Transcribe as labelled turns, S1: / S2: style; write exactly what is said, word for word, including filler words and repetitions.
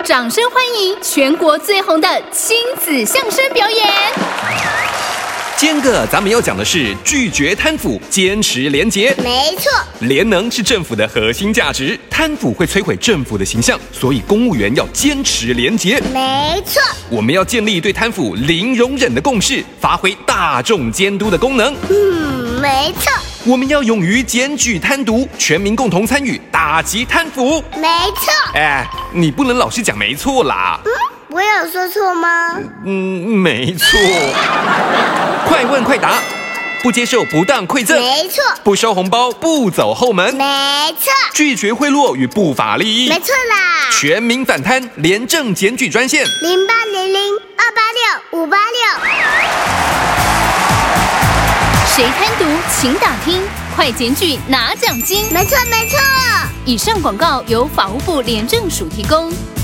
S1: 掌声欢迎全国最红的亲子相声表演。
S2: 今天个咱们要讲的是拒绝贪腐，坚持廉洁。
S3: 没错，
S2: 廉能是政府的核心价值，贪腐会摧毁政府的形象，所以公务员要坚持廉洁。
S3: 没错，
S2: 我们要建立对贪腐零容忍的共识，发挥大众监督的功能。
S3: 嗯，没错，
S2: 我们要勇于检举贪渎，全民共同参与，打击贪腐。
S3: 没错。
S2: 哎，你不能老是讲没错啦。
S3: 嗯，我有说错吗？
S2: 嗯，没错。快问快答，不接受不当馈赠，
S3: 没错，
S2: 不收红包，不走后门，
S3: 没错，
S2: 拒绝贿赂与不法利益，
S3: 没错啦。
S2: 全民反贪，廉政检举专线
S3: 零八零零二八六五八六。
S1: 谁贪渎，请打听，快检举拿奖金。
S3: 没错没错。
S1: 以上广告由法务部廉政署提供。